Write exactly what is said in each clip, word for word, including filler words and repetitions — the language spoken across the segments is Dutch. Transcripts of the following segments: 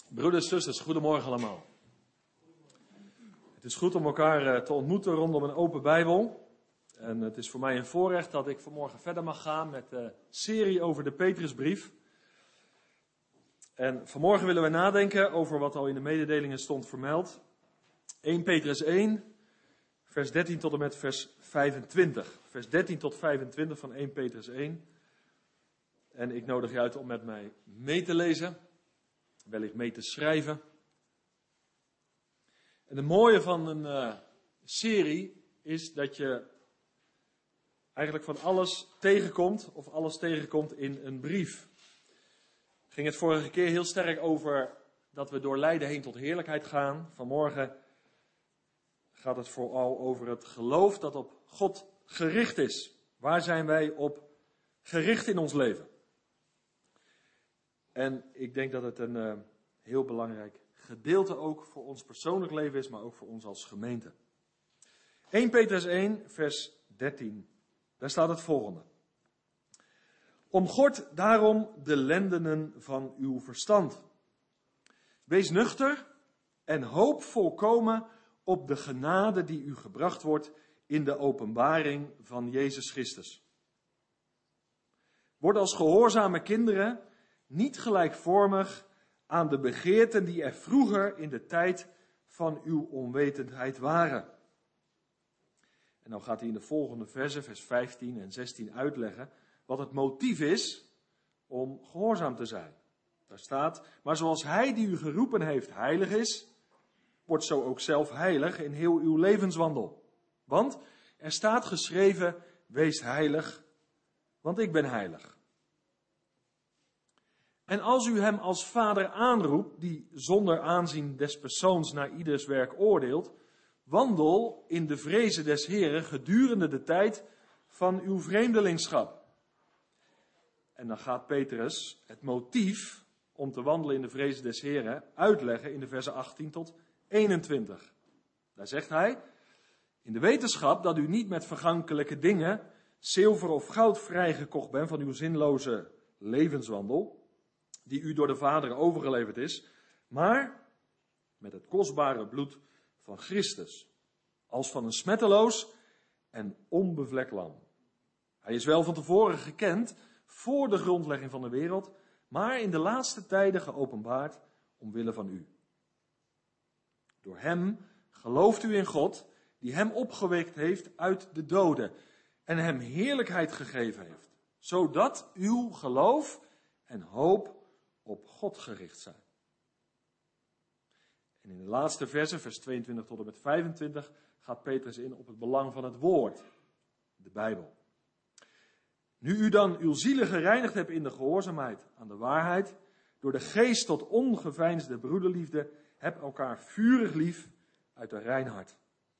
Broeders en zusters, goedemorgen allemaal. Het is goed om elkaar te ontmoeten rondom een open Bijbel. En het is voor mij een voorrecht dat ik vanmorgen verder mag gaan met de serie over de Petrusbrief. En vanmorgen willen we nadenken over wat al in de mededelingen stond vermeld. eerste Petrus één, vers dertien tot en met vers vijfentwintig. Vers dertien tot vijfentwintig van eerste Petrus één. En ik nodig je uit om met mij mee te lezen. Wellicht mee te schrijven. En het mooie van een uh, serie is dat je eigenlijk van alles tegenkomt, of alles tegenkomt in een brief. Ging het vorige keer heel sterk over dat we door lijden heen tot heerlijkheid gaan. Vanmorgen gaat het vooral over het geloof dat op God gericht is. Waar zijn wij op gericht in ons leven? En ik denk dat het een uh, heel belangrijk gedeelte ook voor ons persoonlijk leven is, maar ook voor ons als gemeente. eerste Petrus één, vers dertien. Daar staat het volgende. Omgord daarom de lendenen van uw verstand. Wees nuchter en hoop volkomen op de genade die u gebracht wordt in de openbaring van Jezus Christus. Word als gehoorzame kinderen niet gelijkvormig aan de begeerten die er vroeger in de tijd van uw onwetendheid waren. En dan gaat hij in de volgende versen, vers vijftien en zestien, uitleggen wat het motief is om gehoorzaam te zijn. Daar staat, maar zoals hij die u geroepen heeft heilig is, wordt zo ook zelf heilig in heel uw levenswandel. Want er staat geschreven, wees heilig, want ik ben heilig. En als u hem als vader aanroept, die zonder aanzien des persoons naar ieders werk oordeelt, wandel in de vrezen des Heren gedurende de tijd van uw vreemdelingschap. En dan gaat Petrus het motief om te wandelen in de vrezen des Heren uitleggen in de versen achttien tot eenentwintig. Daar zegt hij, in de wetenschap dat u niet met vergankelijke dingen, zilver of goud vrijgekocht bent van uw zinloze levenswandel, die u door de Vader overgeleverd is, maar met het kostbare bloed van Christus, als van een smetteloos en onbevlekt lam. Hij is wel van tevoren gekend, voor de grondlegging van de wereld, maar in de laatste tijden geopenbaard omwille van u. Door hem gelooft u in God, die hem opgewekt heeft uit de doden en hem heerlijkheid gegeven heeft, zodat uw geloof en hoop op God gericht zijn. En in de laatste versen, vers tweeëntwintig tot en met vijfentwintig, gaat Petrus in op het belang van het woord, de Bijbel. Nu u dan uw zielen gereinigd hebt in de gehoorzaamheid aan de waarheid, door de geest tot ongeveinsde broederliefde, heb elkaar vurig lief uit een rein hart.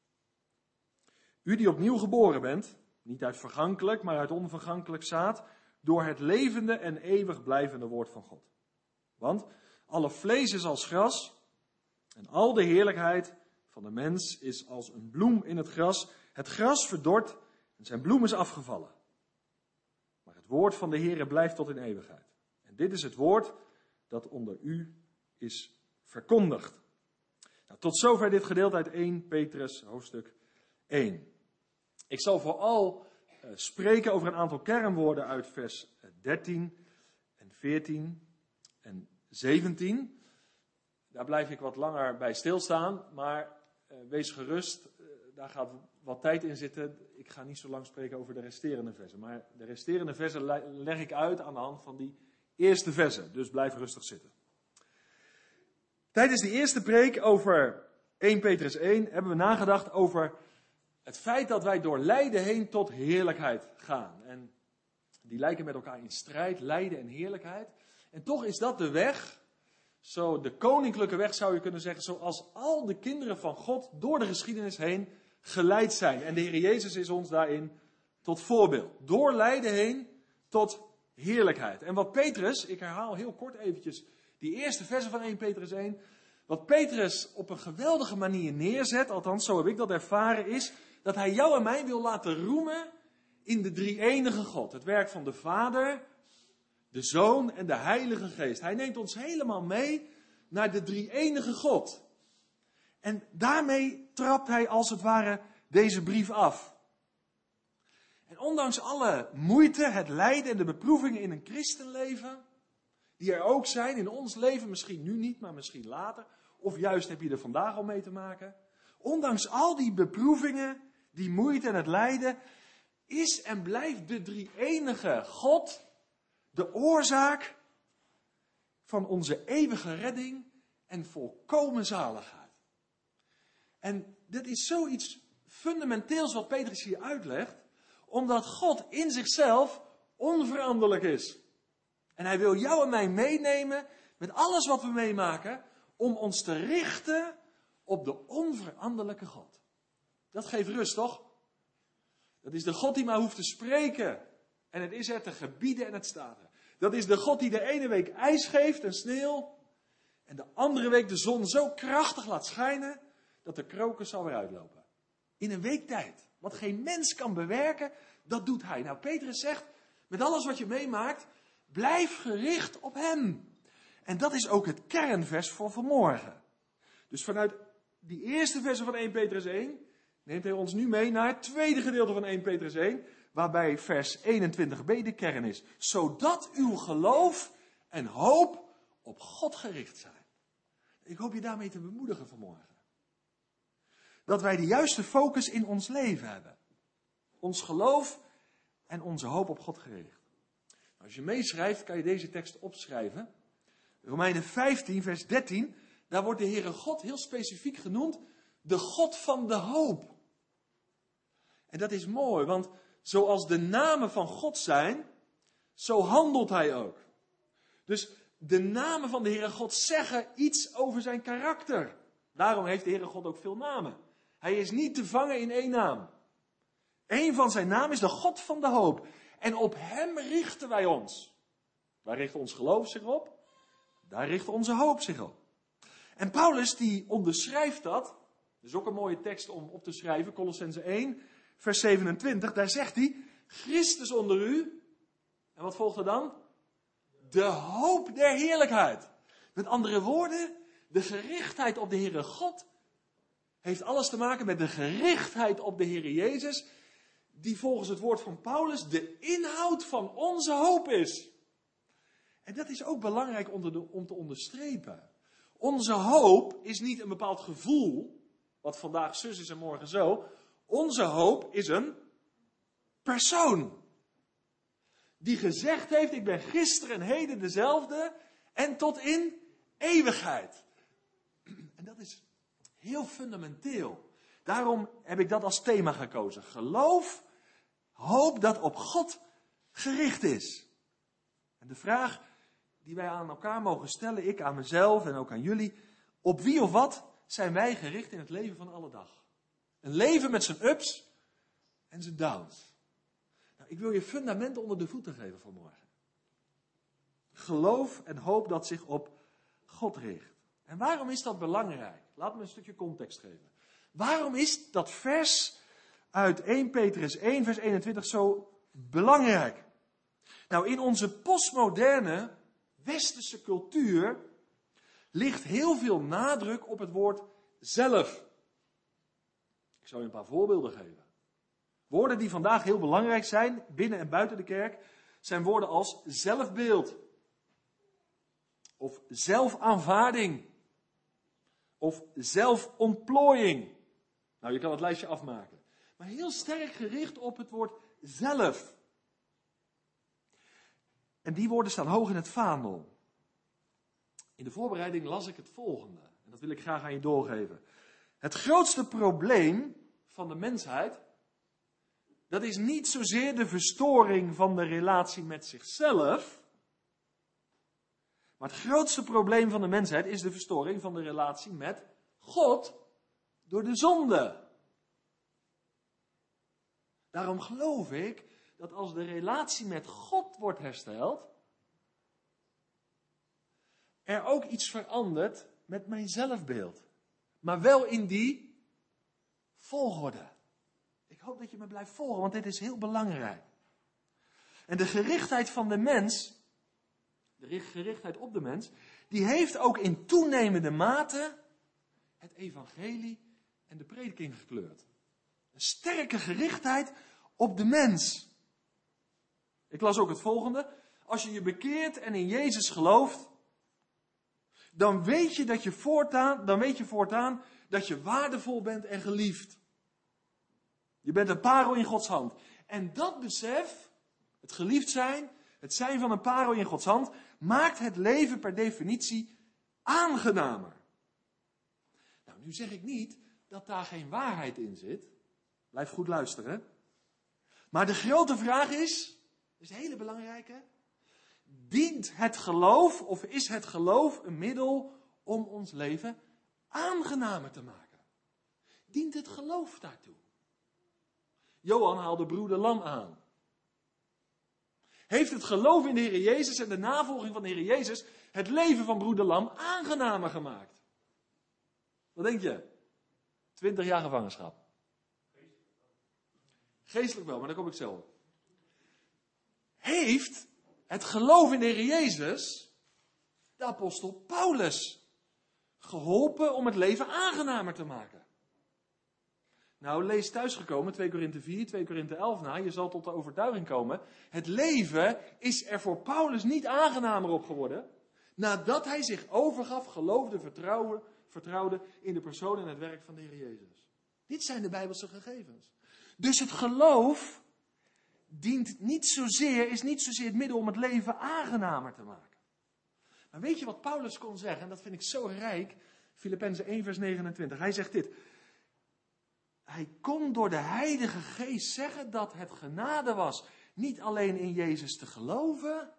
U die opnieuw geboren bent, niet uit vergankelijk, maar uit onvergankelijk zaad, door het levende en eeuwig blijvende woord van God. Want alle vlees is als gras en al de heerlijkheid van de mens is als een bloem in het gras. Het gras verdort en zijn bloem is afgevallen. Maar het woord van de Heere blijft tot in eeuwigheid. En dit is het woord dat onder u is verkondigd. Nou, tot zover dit gedeelte uit eerste Petrus hoofdstuk één. Ik zal vooral uh, spreken over een aantal kernwoorden uit vers dertien en veertien en zeventien. Daar blijf ik wat langer bij stilstaan, maar uh, wees gerust, uh, daar gaat wat tijd in zitten. Ik ga niet zo lang spreken over de resterende versen, maar de resterende versen leg ik uit aan de hand van die eerste versen, dus blijf rustig zitten. Tijdens de eerste preek over eerste Petrus één hebben we nagedacht over het feit dat wij door lijden heen tot heerlijkheid gaan. En die lijken met elkaar in strijd, lijden en heerlijkheid. En toch is dat de weg, zo de koninklijke weg zou je kunnen zeggen, zoals al de kinderen van God door de geschiedenis heen geleid zijn. En de Heer Jezus is ons daarin tot voorbeeld. Door lijden heen tot heerlijkheid. En wat Petrus, ik herhaal heel kort eventjes die eerste versen van eerste Petrus één. Wat Petrus op een geweldige manier neerzet, althans zo heb ik dat ervaren, is dat hij jou en mij wil laten roemen in de drie-enige God. Het werk van de Vader, de Zoon en de Heilige Geest. Hij neemt ons helemaal mee naar de drie-enige God. En daarmee trapt hij als het ware deze brief af. En ondanks alle moeite, het lijden en de beproevingen in een christenleven, die er ook zijn in ons leven, misschien nu niet, maar misschien later, of juist heb je er vandaag al mee te maken. Ondanks al die beproevingen, die moeite en het lijden, is en blijft de drie-enige God de oorzaak van onze eeuwige redding en volkomen zaligheid. En dit is zoiets fundamenteels wat Petrus hier uitlegt, omdat God in zichzelf onveranderlijk is. En hij wil jou en mij meenemen met alles wat we meemaken, om ons te richten op de onveranderlijke God. Dat geeft rust, toch? Dat is de God die maar hoeft te spreken. En het is er te gebieden en het staat er. Dat is de God die de ene week ijs geeft en sneeuw. En de andere week de zon zo krachtig laat schijnen, dat de krokus alweer uitlopen. In een week tijd. Wat geen mens kan bewerken, dat doet hij. Nou, Petrus zegt, met alles wat je meemaakt, blijf gericht op hem. En dat is ook het kernvers voor vanmorgen. Dus vanuit die eerste versen van eerste Petrus één, neemt hij ons nu mee naar het tweede gedeelte van eerste Petrus één, waarbij vers eenentwintig b de kern is. Zodat uw geloof en hoop op God gericht zijn. Ik hoop je daarmee te bemoedigen vanmorgen. Dat wij de juiste focus in ons leven hebben. Ons geloof en onze hoop op God gericht. Als je meeschrijft, kan je deze tekst opschrijven. Romeinen vijftien, vers dertien. Daar wordt de Heere God heel specifiek genoemd. De God van de hoop. En dat is mooi, want zoals de namen van God zijn, zo handelt hij ook. Dus de namen van de Heere God zeggen iets over zijn karakter. Daarom heeft de Heere God ook veel namen. Hij is niet te vangen in één naam. Eén van zijn namen is de God van de hoop. En op hem richten wij ons. Waar richt ons geloof zich op? Daar richt onze hoop zich op. En Paulus die onderschrijft dat. Dat is ook een mooie tekst om op te schrijven. Kolossenzen één, vers zevenentwintig. Daar zegt hij, Christus onder u. En wat volgt er dan? De hoop der heerlijkheid. Met andere woorden, de gerichtheid op de Heere God heeft alles te maken met de gerichtheid op de Heere Jezus, die volgens het woord van Paulus de inhoud van onze hoop is. En dat is ook belangrijk om te, om te onderstrepen. Onze hoop is niet een bepaald gevoel, wat vandaag zus is en morgen zo. Onze hoop is een persoon. Die gezegd heeft, ik ben gisteren en heden dezelfde en tot in eeuwigheid. En dat is heel fundamenteel. Daarom heb ik dat als thema gekozen. Geloof, hoop dat op God gericht is. En de vraag die wij aan elkaar mogen stellen, ik aan mezelf en ook aan jullie. Op wie of wat zijn wij gericht in het leven van alle dag? Een leven met zijn ups en zijn downs. Nou, ik wil je fundamenten onder de voeten geven vanmorgen. Geloof en hoop dat zich op God richt. En waarom is dat belangrijk? Laat me een stukje context geven. Waarom is dat vers uit eerste Petrus één, vers eenentwintig zo belangrijk? Nou, in onze postmoderne westerse cultuur ligt heel veel nadruk op het woord zelf. Ik zal je een paar voorbeelden geven. Woorden die vandaag heel belangrijk zijn, binnen en buiten de kerk, zijn woorden als zelfbeeld. Of zelfaanvaarding. Of zelfontplooiing. Nou, je kan het lijstje afmaken. Maar heel sterk gericht op het woord zelf. En die woorden staan hoog in het vaandel. In de voorbereiding las ik het volgende. En dat wil ik graag aan je doorgeven. Het grootste probleem van de mensheid, dat is niet zozeer de verstoring van de relatie met zichzelf. Maar het grootste probleem van de mensheid is de verstoring van de relatie met God door de zonde. Daarom geloof ik dat als de relatie met God wordt hersteld, er ook iets verandert met mijn zelfbeeld. Maar wel in die volgorde. Ik hoop dat je me blijft volgen, want dit is heel belangrijk. En de gerichtheid van de mens, de gerichtheid op de mens, die heeft ook in toenemende mate het evangelie en de prediking gekleurd. Een sterke gerichtheid op de mens. Ik las ook het volgende. Als je je bekeert en in Jezus gelooft, dan weet je dat je voortaan, dan weet je voortaan dat je waardevol bent en geliefd. Je bent een parel in Gods hand. En dat besef, het geliefd zijn, het zijn van een parel in Gods hand, maakt het leven per definitie aangenamer. Nou, nu zeg ik niet dat daar geen waarheid in zit. Blijf goed luisteren. Maar de grote vraag is, dat is een hele belangrijke, dient het geloof of is het geloof een middel om ons leven aangenamer te maken? Dient het geloof daartoe? Johan haalde broeder Lam aan. Heeft het geloof in de Heer Jezus en de navolging van de Heer Jezus het leven van broeder Lam aangenamer gemaakt? Wat denk je? Twintig jaar gevangenschap. Geestelijk wel, maar daar kom ik zo op. Heeft het geloof in de Heer Jezus de apostel Paulus geholpen om het leven aangenamer te maken? Nou, lees thuisgekomen twee Korinthe vier, twee Korinthe elf na. Je zal tot de overtuiging komen. Het leven is er voor Paulus niet aangenamer op geworden, nadat hij zich overgaf, geloofde, vertrouwde, vertrouwde in de persoon en het werk van de Heer Jezus. Dit zijn de Bijbelse gegevens. Dus het geloof dient niet zozeer, is niet zozeer het middel om het leven aangenamer te maken. Maar weet je wat Paulus kon zeggen? En dat vind ik zo rijk. Filippenzen één vers negenentwintig. Hij zegt dit. Hij kon door de Heilige Geest zeggen dat het genade was. Niet alleen in Jezus te geloven,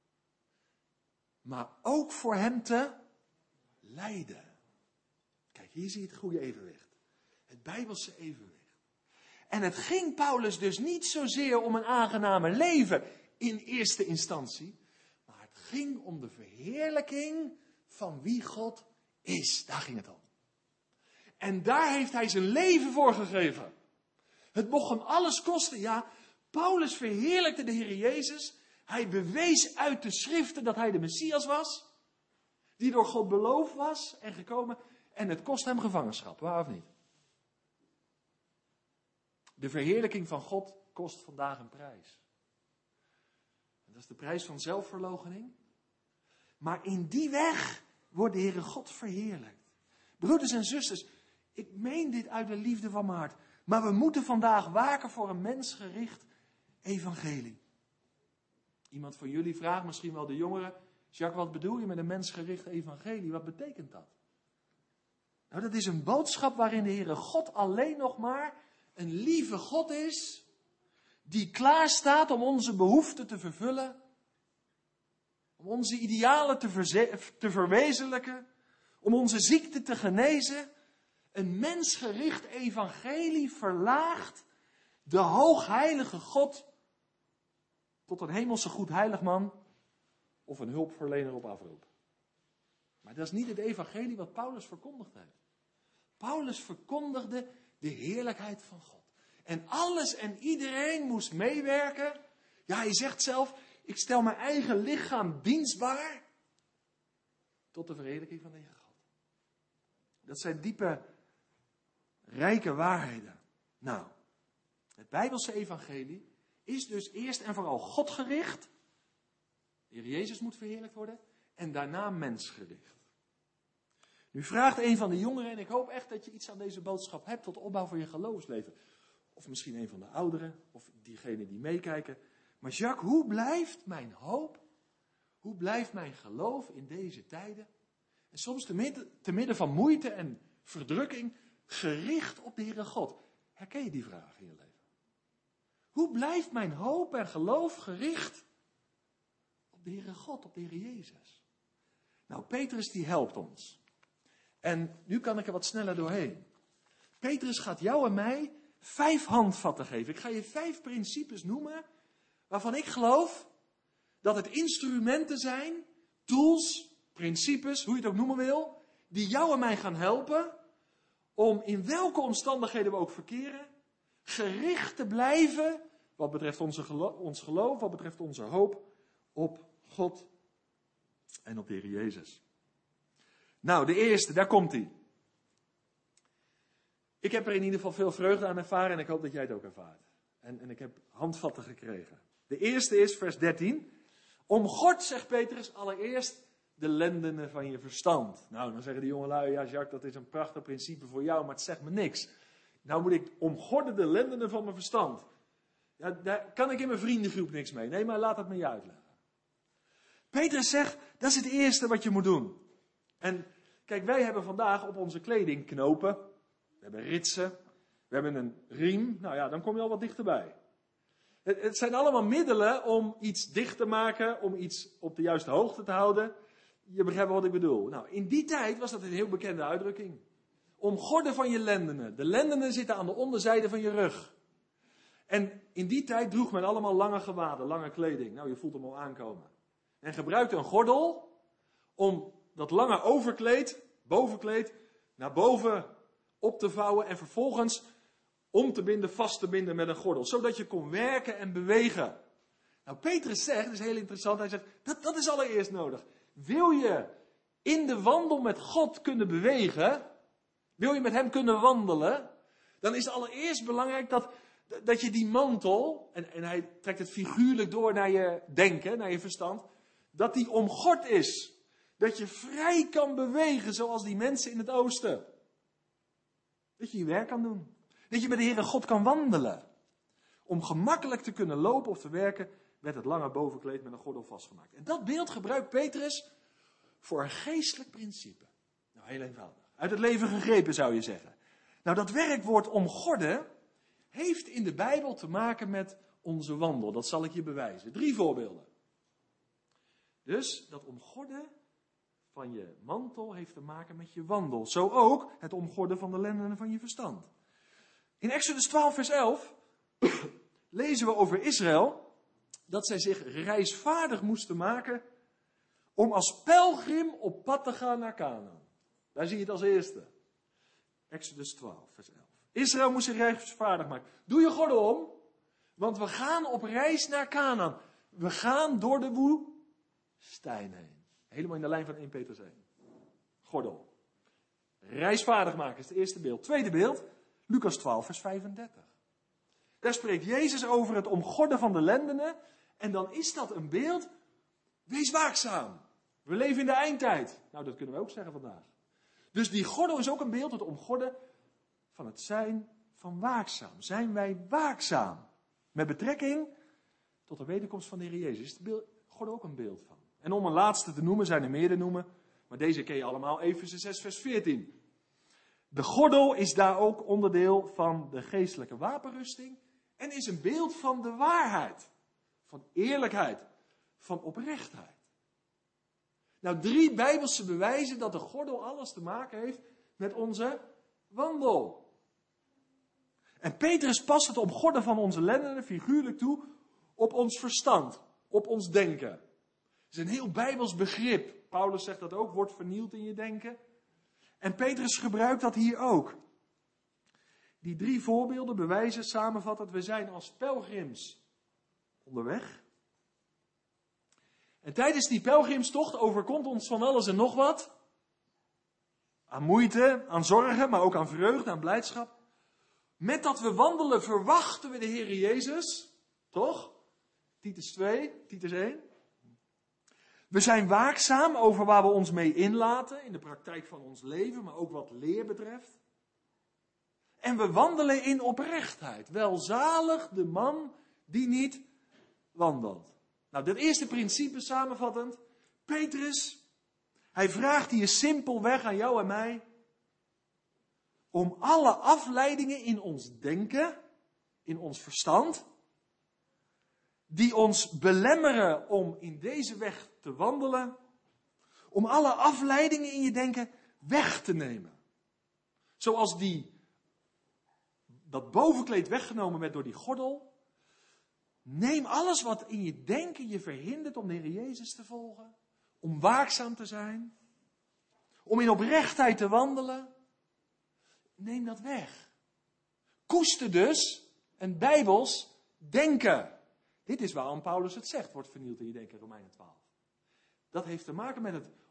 maar ook voor hem te lijden. Kijk, hier zie je het goede evenwicht. Het Bijbelse evenwicht. En het ging Paulus dus niet zozeer om een aangenamer leven in eerste instantie. Maar het ging om de verheerlijking van wie God is. Daar ging het om. En daar heeft hij zijn leven voor gegeven. Het mocht hem alles kosten. Ja, Paulus verheerlijkte de Heer Jezus. Hij bewees uit de schriften dat hij de Messias was. Die door God beloofd was en gekomen. En het kost hem gevangenschap, waar of niet? De verheerlijking van God kost vandaag een prijs. En dat is de prijs van zelfverloochening. Maar in die weg wordt de Heere God verheerlijkt. Broeders en zusters, ik meen dit uit de liefde van mijn hart. Maar we moeten vandaag waken voor een mensgericht evangelie. Iemand van jullie vraagt, misschien wel de jongeren, Jacques, wat bedoel je met een mensgericht evangelie? Wat betekent dat? Nou, dat is een boodschap waarin de Heere God alleen nog maar een lieve God is, die klaar staat om onze behoeften te vervullen, om onze idealen te, verze- te verwezenlijken, om onze ziekte te genezen. Een mensgericht evangelie verlaagt de hoogheilige God tot een hemelse goedheiligman of een hulpverlener op afroep. Maar dat is niet het evangelie wat Paulus verkondigd heeft. Paulus verkondigde de heerlijkheid van God. En alles en iedereen moest meewerken. Ja, hij zegt zelf, ik stel mijn eigen lichaam dienstbaar tot de verheerlijking van de Heer God. Dat zijn diepe, rijke waarheden. Nou, het Bijbelse evangelie is dus eerst en vooral Godgericht. De Heer Jezus moet verheerlijkt worden. En daarna mensgericht. Nu vraagt een van de jongeren, en ik hoop echt dat je iets aan deze boodschap hebt tot opbouw voor je geloofsleven. Of misschien een van de ouderen, of diegenen die meekijken. Maar Jacques, hoe blijft mijn hoop, hoe blijft mijn geloof in deze tijden? En soms te midden, te midden van moeite en verdrukking, gericht op de Heere God. Herken je die vraag in je leven? Hoe blijft mijn hoop en geloof gericht op de Heere God, op de Heere Jezus? Nou, Petrus die helpt ons. En nu kan ik er wat sneller doorheen. Petrus gaat jou en mij vijf handvatten geven. Ik ga je vijf principes noemen, waarvan ik geloof dat het instrumenten zijn, tools, principes, hoe je het ook noemen wil, die jou en mij gaan helpen om in welke omstandigheden we ook verkeren, gericht te blijven wat betreft onze geloof, ons geloof, wat betreft onze hoop op God en op de Heer Jezus. Nou, de eerste, daar komt hij. Ik heb er in ieder geval veel vreugde aan ervaren en ik hoop dat jij het ook ervaart. En, en ik heb handvatten gekregen. De eerste is vers dertien. Omgord, zegt Petrus, allereerst de lendenen van je verstand. Nou, dan zeggen die jongelui, ja Jacques, dat is een prachtig principe voor jou, maar het zegt me niks. Nou moet ik omgorden de lendenen van mijn verstand. Ja, daar kan ik in mijn vriendengroep niks mee. Nee, maar laat het me je uitleggen. Petrus zegt, dat is het eerste wat je moet doen. En kijk, wij hebben vandaag op onze kleding knopen. We hebben ritsen. We hebben een riem. Nou ja, dan kom je al wat dichterbij. Het, het zijn allemaal middelen om iets dicht te maken, om iets op de juiste hoogte te houden. Je begrijpt wat ik bedoel. Nou, in die tijd was dat een heel bekende uitdrukking. Omgorden van je lendenen. De lendenen zitten aan de onderzijde van je rug. En in die tijd droeg men allemaal lange gewaden, lange kleding. Nou, je voelt hem al aankomen. En gebruikte een gordel om dat lange overkleed, bovenkleed, naar boven op te vouwen en vervolgens om te binden, vast te binden met een gordel. Zodat je kon werken en bewegen. Nou, Petrus zegt, dat is heel interessant, hij zegt, dat, dat is allereerst nodig. Wil je in de wandel met God kunnen bewegen, wil je met hem kunnen wandelen, dan is het allereerst belangrijk dat, dat je die mantel, en, en hij trekt het figuurlijk door naar je denken, naar je verstand, dat die omgord is. Dat je vrij kan bewegen zoals die mensen in het oosten. Dat je je werk kan doen. Dat je met de Heere God kan wandelen. Om gemakkelijk te kunnen lopen of te werken, werd het lange bovenkleed met een gordel vastgemaakt. En dat beeld gebruikt Petrus voor een geestelijk principe. Nou, heel eenvoudig. Uit het leven gegrepen zou je zeggen. Nou, dat werkwoord omgorden heeft in de Bijbel te maken met onze wandel. Dat zal ik je bewijzen. Drie voorbeelden. Dus dat omgorden van je mantel heeft te maken met je wandel. Zo ook het omgorden van de lendenen van je verstand. In Exodus twaalf vers elf lezen we over Israël dat zij zich reisvaardig moesten maken om als pelgrim op pad te gaan naar Canaan. Daar zie je het als eerste. Exodus twaalf vers elf. Israël moest zich reisvaardig maken. Doe je gordel om, want we gaan op reis naar Canaan. We gaan door de woestijn heen. Helemaal in de lijn van eerste Petrus één. Gordel. Reisvaardig maken is het eerste beeld. Tweede beeld, Lucas twaalf vers vijfendertig. Daar spreekt Jezus over het omgorden van de lendenen. En dan is dat een beeld. Wees waakzaam. We leven in de eindtijd. Nou, dat kunnen we ook zeggen vandaag. Dus die gordel is ook een beeld, het omgorden van het zijn van waakzaam. Zijn wij waakzaam? Met betrekking tot de wederkomst van de Heer Jezus. Is de gordel ook een beeld van. En om een laatste te noemen, zijn er meer te noemen. Maar deze ken je allemaal, Efeze zes vers veertien. De gordel is daar ook onderdeel van de geestelijke wapenrusting. En is een beeld van de waarheid. Van eerlijkheid. Van oprechtheid. Nou, drie Bijbelse bewijzen dat de gordel alles te maken heeft met onze wandel. En Petrus past het omgorden van onze lendenen figuurlijk toe op ons verstand. Op ons denken. Het is een heel Bijbels begrip. Paulus zegt dat ook, wordt vernield in je denken. En Petrus gebruikt dat hier ook. Die drie voorbeelden bewijzen samenvatten dat we zijn als pelgrims onderweg. En tijdens die pelgrimstocht overkomt ons van alles en nog wat. Aan moeite, aan zorgen, maar ook aan vreugde, aan blijdschap. Met dat we wandelen verwachten we de Heer Jezus. Toch? Titus twee, Titus één. We zijn waakzaam over waar we ons mee inlaten in de praktijk van ons leven, maar ook wat leer betreft. En we wandelen in oprechtheid. Welzalig de man die niet wandelt. Nou, dit eerste principe samenvattend. Petrus, hij vraagt hier simpelweg aan jou en mij om alle afleidingen in ons denken, in ons verstand, die ons belemmeren om in deze weg te wandelen, om alle afleidingen in je denken weg te nemen. Zoals die, dat bovenkleed weggenomen werd door die gordel. Neem alles wat in je denken je verhindert om de Heer Jezus te volgen. Om waakzaam te zijn. Om in oprechtheid te wandelen. Neem dat weg. Koester dus een Bijbels denken. Dit is waarom Paulus het zegt, wordt vernield in je denken, Romeinen twaalf. Dat heeft te maken met het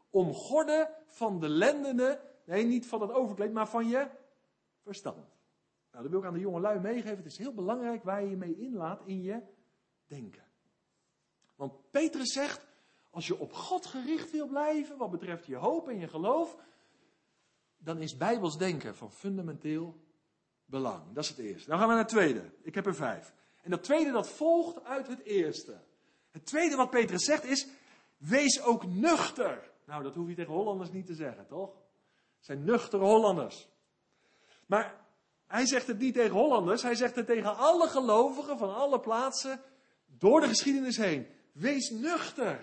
omgorden van de lendenen, nee, niet van het overkleed, maar van je verstand. Nou, dat wil ik aan de jonge lui meegeven. Het is heel belangrijk waar je je mee inlaat in je denken. Want Petrus zegt, als je op God gericht wil blijven, wat betreft je hoop en je geloof, dan is Bijbels denken van fundamenteel belang. Dat is het eerste. Dan gaan we naar het tweede. Ik heb er vijf. En dat tweede, dat volgt uit het eerste. Het tweede wat Petrus zegt is, wees ook nuchter. Nou, dat hoef je tegen Hollanders niet te zeggen, toch? Het zijn nuchtere Hollanders. Maar hij zegt het niet tegen Hollanders, hij zegt het tegen alle gelovigen van alle plaatsen door de geschiedenis heen. Wees nuchter.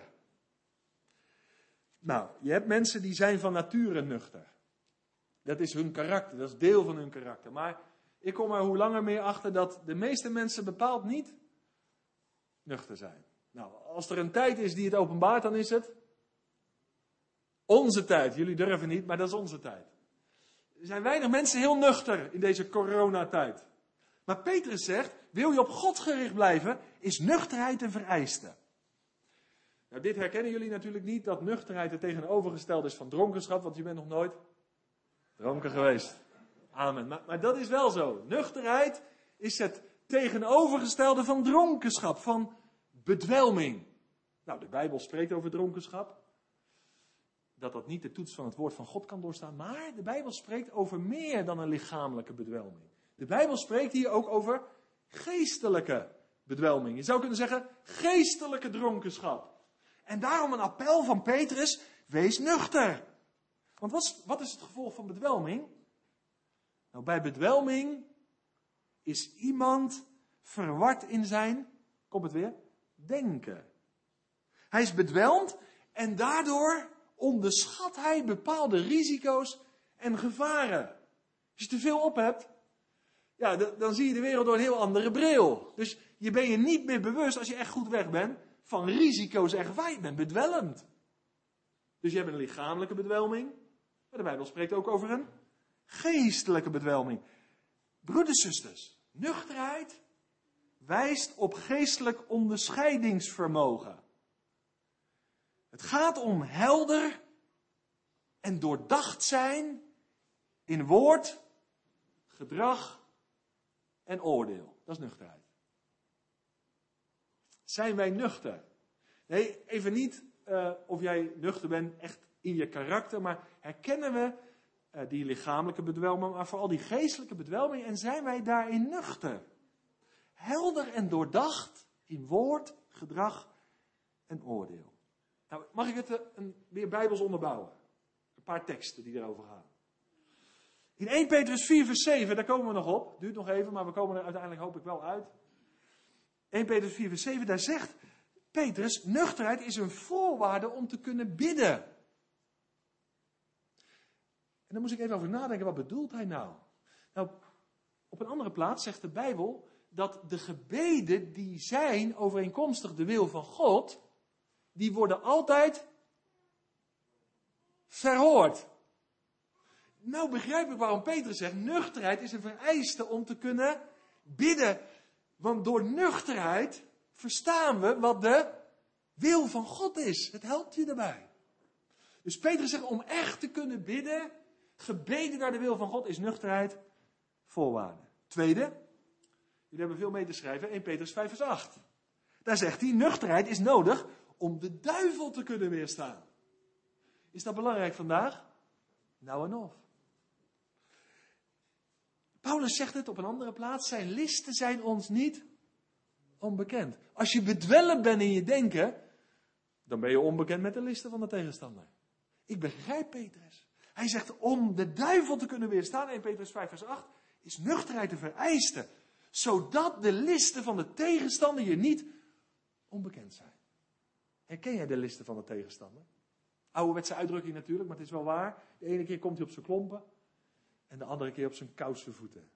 Nou, je hebt mensen die zijn van nature nuchter. Dat is hun karakter, dat is deel van hun karakter. Maar ik kom er hoe langer meer achter dat de meeste mensen bepaald niet nuchter zijn. Nou, als er een tijd is die het openbaart, dan is het onze tijd. Jullie durven niet, maar dat is onze tijd. Er zijn weinig mensen heel nuchter in deze coronatijd. Maar Petrus zegt, wil je op God gericht blijven, is nuchterheid een vereiste. Nou, dit herkennen jullie natuurlijk niet, dat nuchterheid het tegenovergestelde is van dronkenschap, want je bent nog nooit dronken geweest. Amen. Maar, maar dat is wel zo. Nuchterheid is het tegenovergestelde van dronkenschap, van bedwelming. Nou, de Bijbel spreekt over dronkenschap. Dat dat niet de toets van het woord van God kan doorstaan. Maar de Bijbel spreekt over meer dan een lichamelijke bedwelming. De Bijbel spreekt hier ook over geestelijke bedwelming. Je zou kunnen zeggen, geestelijke dronkenschap. En daarom een appel van Petrus, wees nuchter. Want wat is, wat is het gevolg van bedwelming? Nou, bij bedwelming is iemand verward in zijn, komt het weer, denken. Hij is bedwelmd en daardoor onderschat hij bepaalde risico's en gevaren. Als je te veel op hebt, ja, dan zie je de wereld door een heel andere bril. Dus je ben je niet meer bewust, als je echt goed weg bent, van risico's en gevaren. Je bent bedwelmd. Dus je hebt een lichamelijke bedwelming, maar de Bijbel spreekt ook over een geestelijke bedwelming. Broeders, zusters, nuchterheid wijst op geestelijk onderscheidingsvermogen. Het gaat om helder en doordacht zijn in woord, gedrag en oordeel. Dat is nuchterheid. Zijn wij nuchter? Nee, even niet uh, of jij nuchter bent echt in je karakter, maar herkennen we uh, die lichamelijke bedwelming, maar vooral die geestelijke bedwelming en zijn wij daarin nuchter? Helder en doordacht in woord, gedrag en oordeel. Nou, mag ik het uh, een, weer bijbels onderbouwen? Een paar teksten die erover gaan. In eerste Petrus vier vers zeven, daar komen we nog op. Duurt nog even, maar we komen er uiteindelijk hoop ik wel uit. eerste Petrus vier vers zeven, daar zegt Petrus, nuchterheid is een voorwaarde om te kunnen bidden. En dan moest ik even over nadenken, wat bedoelt hij nou? Nou, op een andere plaats zegt de Bijbel dat de gebeden die zijn overeenkomstig de wil van God, die worden altijd verhoord. Nou begrijp ik waarom Petrus zegt, nuchterheid is een vereiste om te kunnen bidden. Want door nuchterheid verstaan we wat de wil van God is. Het helpt je daarbij. Dus Petrus zegt, om echt te kunnen bidden, gebeden naar de wil van God, is nuchterheid voorwaarde. Tweede, jullie hebben veel mee te schrijven, eerste Petrus vijf vers acht. Daar zegt hij, nuchterheid is nodig om de duivel te kunnen weerstaan. Is dat belangrijk vandaag? Nou en of. Paulus zegt het op een andere plaats, zijn listen zijn ons niet onbekend. Als je bedwelmd bent in je denken, dan ben je onbekend met de listen van de tegenstander. Ik begrijp Petrus. Hij zegt, om de duivel te kunnen weerstaan, eerste Petrus vijf vers acht, is nuchterheid te vereisten. Zodat de listen van de tegenstander je niet onbekend zijn. Herken jij de listen van de tegenstander? Ouderwetse uitdrukking natuurlijk, maar het is wel waar. De ene keer komt hij op zijn klompen en de andere keer op zijn kousen voeten.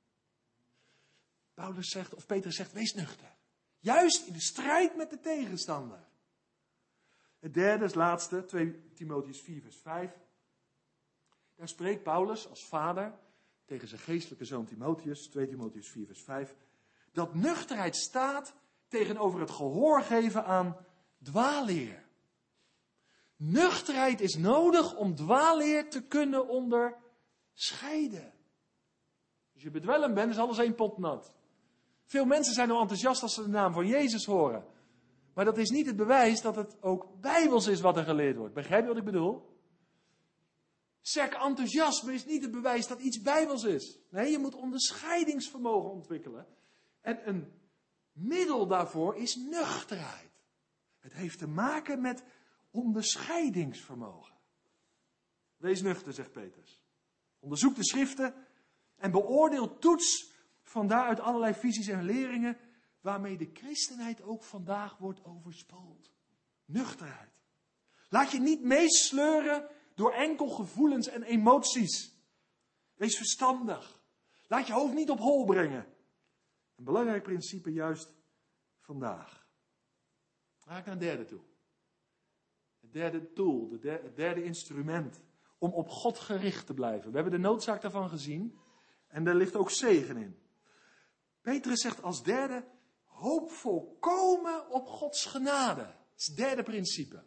Paulus zegt, of Petrus zegt, wees nuchter. Juist in de strijd met de tegenstander. Het derde, het laatste, tweede Timotheüs vier vers vijf. Daar spreekt Paulus als vader tegen zijn geestelijke zoon Timotheus, tweede Timotheüs vier vers vijf. Dat nuchterheid staat tegenover het gehoor geven aan dwaalleer. Nuchterheid is nodig om dwaalleer te kunnen onderscheiden. Als je bedwelmd bent, is alles één pot nat. Veel mensen zijn nou enthousiast als ze de naam van Jezus horen. Maar dat is niet het bewijs dat het ook bijbels is wat er geleerd wordt. Begrijp je wat ik bedoel? Sec enthousiasme is niet het bewijs dat iets bijbels is. Nee, je moet onderscheidingsvermogen ontwikkelen. En een middel daarvoor is nuchterheid. Het heeft te maken met onderscheidingsvermogen. Wees nuchter, zegt Petrus. Onderzoek de schriften en beoordeel, toets van daaruit allerlei visies en leringen waarmee de christenheid ook vandaag wordt overspoeld. Nuchterheid. Laat je niet meesleuren door enkel gevoelens en emoties. Wees verstandig. Laat je hoofd niet op hol brengen. Een belangrijk principe juist vandaag. Dan ga ik naar het derde toe. Het derde tool, de der, het derde instrument om op God gericht te blijven. We hebben de noodzaak daarvan gezien en daar ligt ook zegen in. Petrus zegt als derde, hoop volkomen op Gods genade. Dat is het derde principe.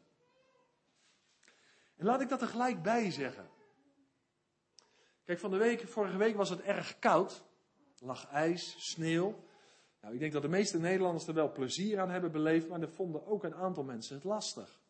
En laat ik dat er gelijk bij zeggen. Kijk, van de week, vorige week was het erg koud. Er lag ijs, sneeuw. Nou, ik denk dat de meeste Nederlanders er wel plezier aan hebben beleefd, maar er vonden ook een aantal mensen het lastig.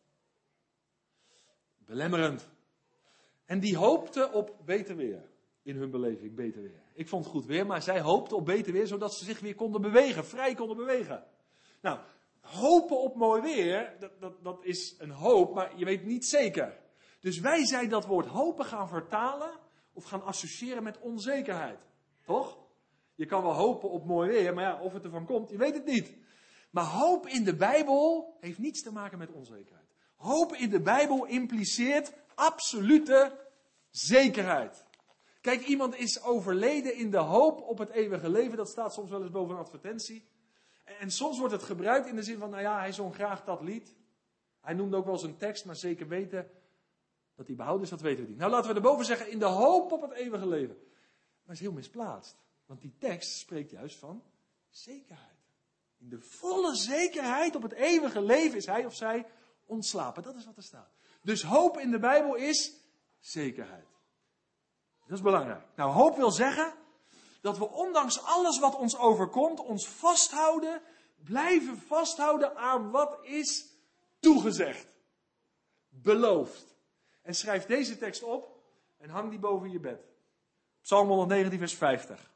Belemmerend. En die hoopten op beter weer. In hun beleving beter weer. Ik vond het goed weer, maar zij hoopten op beter weer, zodat ze zich weer konden bewegen, vrij konden bewegen. Nou, hopen op mooi weer, dat, dat, dat is een hoop, maar je weet niet zeker. Dus wij zijn dat woord hopen gaan vertalen of gaan associëren met onzekerheid. Toch? Je kan wel hopen op mooi weer, maar ja, of het ervan komt, je weet het niet. Maar hoop in de Bijbel heeft niets te maken met onzekerheid. Hoop in de Bijbel impliceert absolute zekerheid. Kijk, iemand is overleden in de hoop op het eeuwige leven. Dat staat soms wel eens boven een advertentie. En soms wordt het gebruikt in de zin van, nou ja, hij zong graag dat lied. Hij noemde ook wel zijn tekst, maar zeker weten dat hij behouden is, dat weten we niet. Nou, laten we erboven zeggen, in de hoop op het eeuwige leven. Maar is heel misplaatst. Want die tekst spreekt juist van zekerheid. In de volle zekerheid op het eeuwige leven is hij of zij ontslapen. Dat is wat er staat. Dus hoop in de Bijbel is zekerheid. Dat is belangrijk. Nou, hoop wil zeggen dat we ondanks alles wat ons overkomt, ons vasthouden, blijven vasthouden aan wat is toegezegd. Beloofd. En schrijf deze tekst op en hang die boven je bed. Psalm honderdnegentien vers vijftig.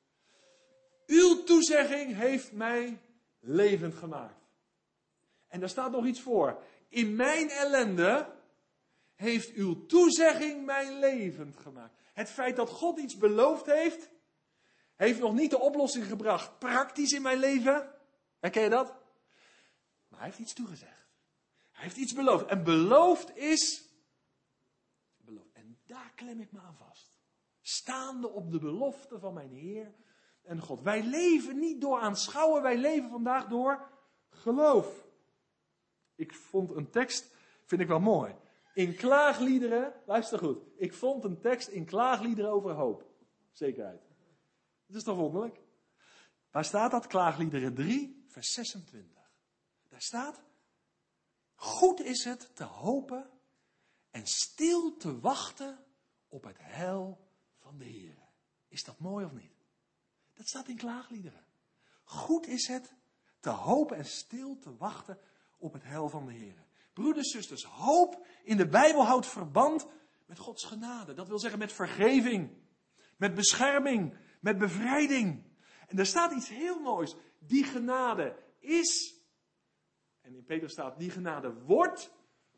Uw toezegging heeft mij levend gemaakt. En daar staat nog iets voor. In mijn ellende heeft uw toezegging mij levend gemaakt. Het feit dat God iets beloofd heeft, heeft nog niet de oplossing gebracht praktisch in mijn leven. Herken je dat? Maar hij heeft iets toegezegd. Hij heeft iets beloofd. En beloofd is beloofd. En daar klem ik me aan vast. Staande op de belofte van mijn Heer en God. Wij leven niet door aanschouwen, wij leven vandaag door geloof. Ik vond een tekst, vind ik wel mooi. In klaagliederen, luister goed. Ik vond een tekst in klaagliederen over hoop. Zekerheid. Dat is toch wonderlijk? Waar staat dat? Klaagliederen drie, vers zesentwintig. Daar staat: goed is het te hopen en stil te wachten op het heil van de Heer. Is dat mooi of niet? Dat staat in klaagliederen. Goed is het te hopen en stil te wachten op het heil van de Heer. Broeders, zusters, hoop in de Bijbel houdt verband met Gods genade. Dat wil zeggen met vergeving, met bescherming, met bevrijding. En er staat iets heel moois. Die genade is, en in Petrus staat, die genade wordt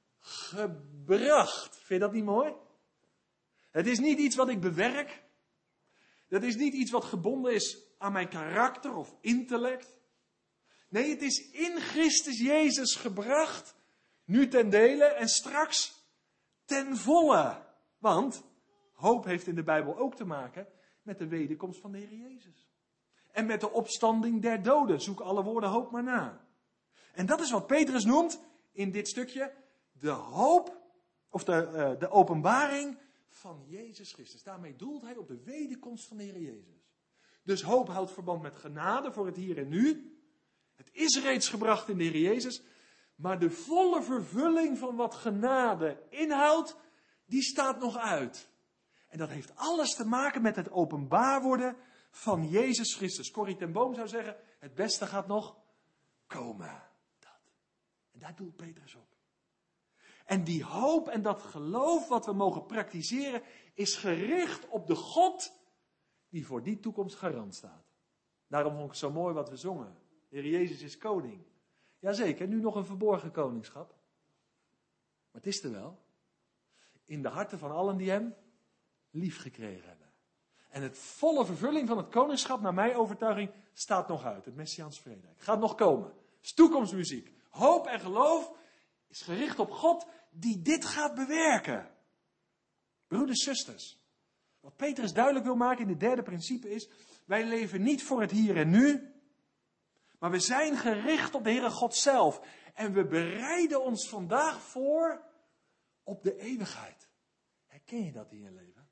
gebracht. Vind je dat niet mooi? Het is niet iets wat ik bewerk. Dat is niet iets wat gebonden is aan mijn karakter of intellect. Nee, het is in Christus Jezus gebracht. Nu ten dele en straks ten volle. Want hoop heeft in de Bijbel ook te maken met de wederkomst van de Heer Jezus. En met de opstanding der doden. Zoek alle woorden hoop maar na. En dat is wat Petrus noemt in dit stukje de hoop, of de, uh, de openbaring van Jezus Christus. Daarmee doelt hij op de wederkomst van de Heer Jezus. Dus hoop houdt verband met genade voor het hier en nu. Het is reeds gebracht in de Heer Jezus. Maar de volle vervulling van wat genade inhoudt, die staat nog uit. En dat heeft alles te maken met het openbaar worden van Jezus Christus. Corrie ten Boom zou zeggen, het beste gaat nog komen. Dat. En daar doelt Petrus op. En die hoop en dat geloof wat we mogen praktiseren, is gericht op de God die voor die toekomst garant staat. Daarom vond ik het zo mooi wat we zongen. Heer Jezus is koning. Jazeker, nu nog een verborgen koningschap. Maar het is er wel. In de harten van allen die hem lief gekregen hebben. En het volle vervulling van het koningschap, naar mijn overtuiging, staat nog uit. Het Messiaans Vrederijk. Gaat nog komen. Het is toekomstmuziek. Hoop en geloof is gericht op God die dit gaat bewerken. Broeders, zusters. Wat Petrus duidelijk wil maken in het derde principe is, wij leven niet voor het hier en nu, maar we zijn gericht op de Heere God zelf. En we bereiden ons vandaag voor op de eeuwigheid. Herken je dat in je leven?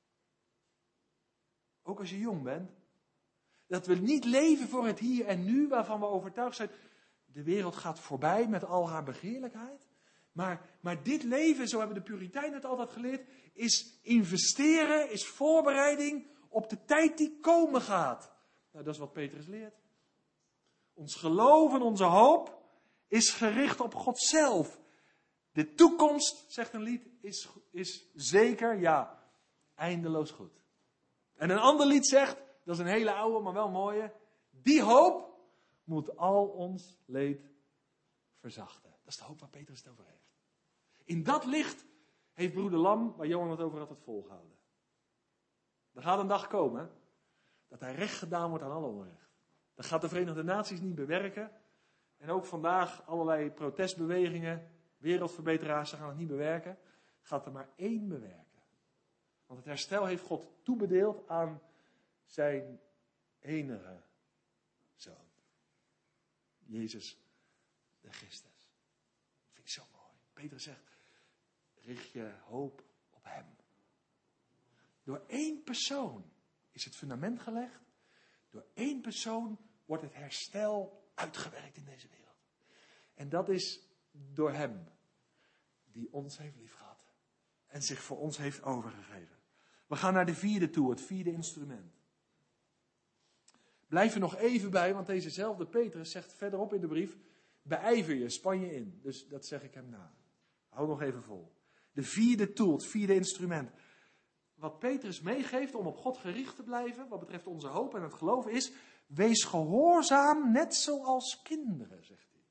Ook als je jong bent. Dat we niet leven voor het hier en nu, waarvan we overtuigd zijn, de wereld gaat voorbij met al haar begeerlijkheid. Maar, maar dit leven, zo hebben de Puritijnen het altijd geleerd, is investeren, is voorbereiding op de tijd die komen gaat. Nou, dat is wat Petrus leert. Ons geloof en onze hoop is gericht op God zelf. De toekomst, zegt een lied, is, is zeker, ja, eindeloos goed. En een ander lied zegt, dat is een hele oude, maar wel mooie, die hoop moet al ons leed verzachten. Dat is de hoop waar Petrus het over heeft. In dat licht heeft broeder Lam, waar Johan het over had, het volgehouden. Er gaat een dag komen dat er recht gedaan wordt aan alle onrecht. Dat gaat de Verenigde Naties niet bewerken. En ook vandaag allerlei protestbewegingen, wereldverbeteraars, ze gaan het niet bewerken. Gaat er maar één bewerken. Want het herstel heeft God toebedeeld aan zijn enige zoon. Jezus de Christus. Dat vind ik zo mooi. Petrus zegt, richt je hoop op hem. Door één persoon is het fundament gelegd. Door één persoon wordt het herstel uitgewerkt in deze wereld. En dat is door hem, die ons heeft liefgehad. En zich voor ons heeft overgegeven. We gaan naar de vierde toe, het vierde instrument. Blijf er nog even bij, want dezezelfde Petrus zegt verderop in de brief, beijver je, span je in. Dus dat zeg ik hem na. Hou nog even vol. De vierde tool, het vierde instrument. Wat Petrus meegeeft om op God gericht te blijven, wat betreft onze hoop en het geloof, is, wees gehoorzaam net zoals kinderen, zegt hij.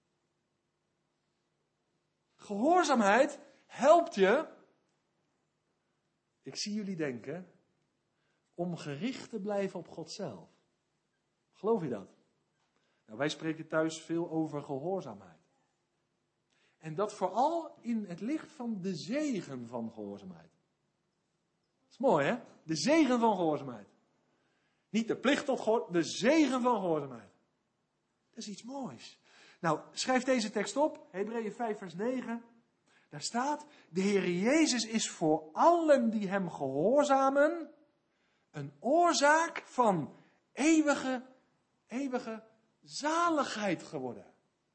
Gehoorzaamheid helpt je, ik zie jullie denken, om gericht te blijven op God zelf. Geloof je dat? Nou, wij spreken thuis veel over gehoorzaamheid. En dat vooral in het licht van de zegen van gehoorzaamheid. Dat is mooi, hè? De zegen van gehoorzaamheid. Niet de plicht tot God, de zegen van gehoorzaamheid. Dat is iets moois. Nou, schrijf deze tekst op, Hebreeën vijf vers negen. Daar staat, de Heer Jezus is voor allen die hem gehoorzamen een oorzaak van eeuwige, eeuwige zaligheid geworden.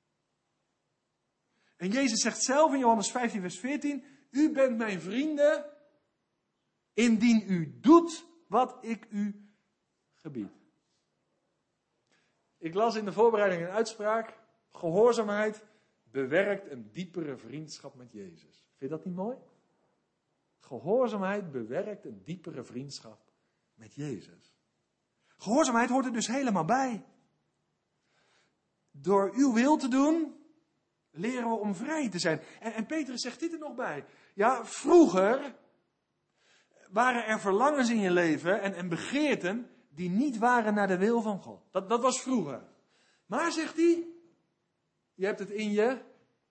En Jezus zegt zelf in Johannes vijftien vers veertien, u bent mijn vrienden, indien u doet wat ik u gebied. Ik las in de voorbereiding een uitspraak, gehoorzaamheid bewerkt een diepere vriendschap met Jezus. Vind je dat niet mooi? Gehoorzaamheid bewerkt een diepere vriendschap met Jezus. Gehoorzaamheid hoort er dus helemaal bij. Door uw wil te doen, leren we om vrij te zijn. En, en Petrus zegt dit er nog bij. Ja, vroeger waren er verlangens in je leven en, en begeerten die niet waren naar de wil van God. Dat, dat was vroeger. Maar, zegt hij, je hebt het in je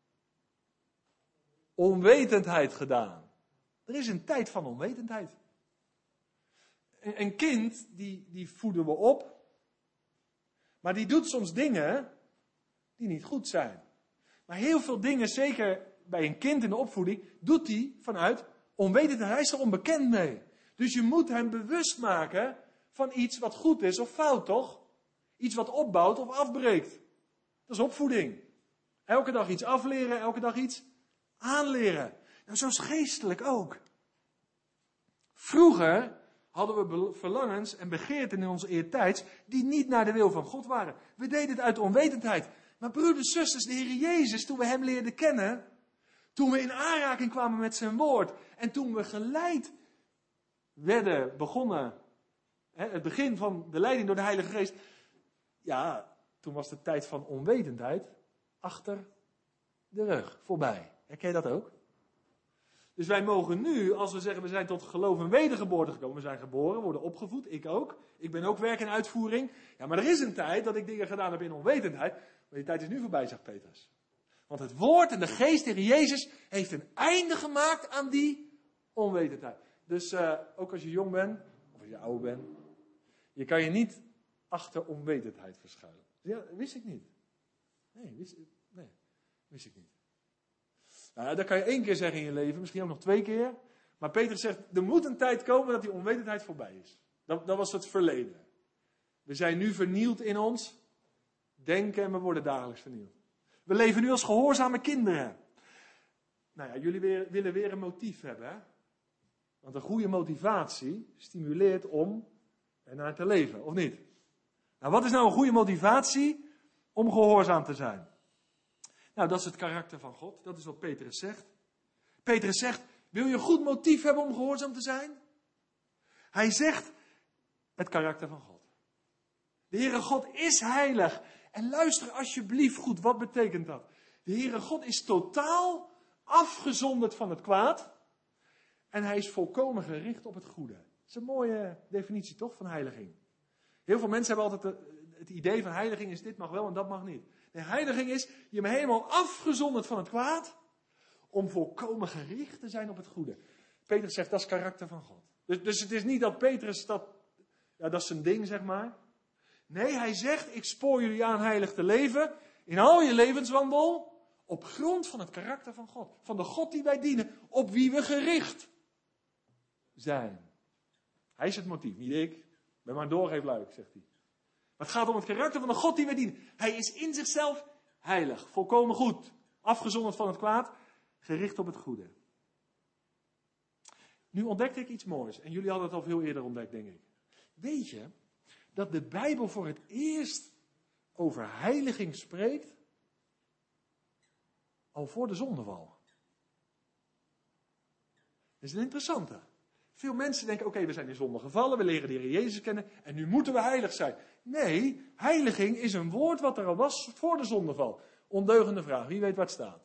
onwetendheid gedaan. Er is een tijd van onwetendheid. Een, een kind, die, die voeden we op. Maar die doet soms dingen die niet goed zijn. Maar heel veel dingen, zeker bij een kind in de opvoeding, doet hij vanuit onwetendheid. Hij is er onbekend mee. Dus je moet hem bewust maken van iets wat goed is of fout, toch? Iets wat opbouwt of afbreekt. Dat is opvoeding. Elke dag iets afleren, elke dag iets aanleren. Nou, zo is geestelijk ook. Vroeger hadden we verlangens en begeerten in onze eertijds die niet naar de wil van God waren. We deden het uit onwetendheid. Maar broeders, zusters, de Heer Jezus, toen we Hem leerden kennen, toen we in aanraking kwamen met zijn woord en toen we geleid werden, begonnen, hè, het begin van de leiding door de Heilige Geest, ja, toen was de tijd van onwetendheid achter de rug, voorbij. Herken je dat ook? Dus wij mogen nu, als we zeggen we zijn tot geloof en wedergeboorte gekomen, we zijn geboren, worden opgevoed, ik ook. Ik ben ook werk en uitvoering. Ja, maar er is een tijd dat ik dingen gedaan heb in onwetendheid. Maar die tijd is nu voorbij, zegt Petrus. Want het woord en de geest, de Heer Jezus, heeft een einde gemaakt aan die onwetendheid. Dus uh, ook als je jong bent, of als je oud bent, je kan je niet achter onwetendheid verschuilen. Ja, wist ik niet. Nee, wist, nee, wist ik niet. Nou, dat kan je één keer zeggen in je leven, misschien ook nog twee keer. Maar Petrus zegt, er moet een tijd komen dat die onwetendheid voorbij is. Dat, dat was het verleden. We zijn nu vernield in ons denken en we worden dagelijks vernield. We leven nu als gehoorzame kinderen. Nou ja, jullie weer, willen weer een motief hebben, hè? Want een goede motivatie stimuleert om ernaar te leven, of niet? Nou, wat is nou een goede motivatie om gehoorzaam te zijn? Nou, dat is het karakter van God. Dat is wat Petrus zegt. Petrus zegt, wil je een goed motief hebben om gehoorzaam te zijn? Hij zegt, het karakter van God. De Heere God is heilig. En luister alsjeblieft goed, wat betekent dat? De Heere God is totaal afgezonderd van het kwaad. En hij is volkomen gericht op het goede. Dat is een mooie definitie toch van heiliging. Heel veel mensen hebben altijd het idee van heiliging is dit mag wel en dat mag niet. De heiliging is, je bent helemaal afgezonderd van het kwaad, om volkomen gericht te zijn op het goede. Petrus zegt, dat is karakter van God. Dus, dus het is niet dat Petrus, dat, ja, dat is zijn ding, zeg maar. Nee, hij zegt, ik spoor jullie aan heilig te leven, in al je levenswandel, op grond van het karakter van God. Van de God die wij dienen, op wie we gericht zijn. Hij is het motief, niet ik. Ik ben maar een doorgeefluik, zegt hij. Maar het gaat om het karakter van de God die wij dienen. Hij is in zichzelf heilig, volkomen goed, afgezonderd van het kwaad, gericht op het goede. Nu ontdekte ik iets moois, en jullie hadden het al veel eerder ontdekt, denk ik. Weet je dat de Bijbel voor het eerst over heiliging spreekt al voor de zondeval? Dat is een interessante. Veel mensen denken, oké, okay, we zijn in zonde gevallen, we leren de Heer Jezus kennen en nu moeten we heilig zijn. Nee, heiliging is een woord wat er al was voor de zondeval. Ondeugende vraag, wie weet waar het staat?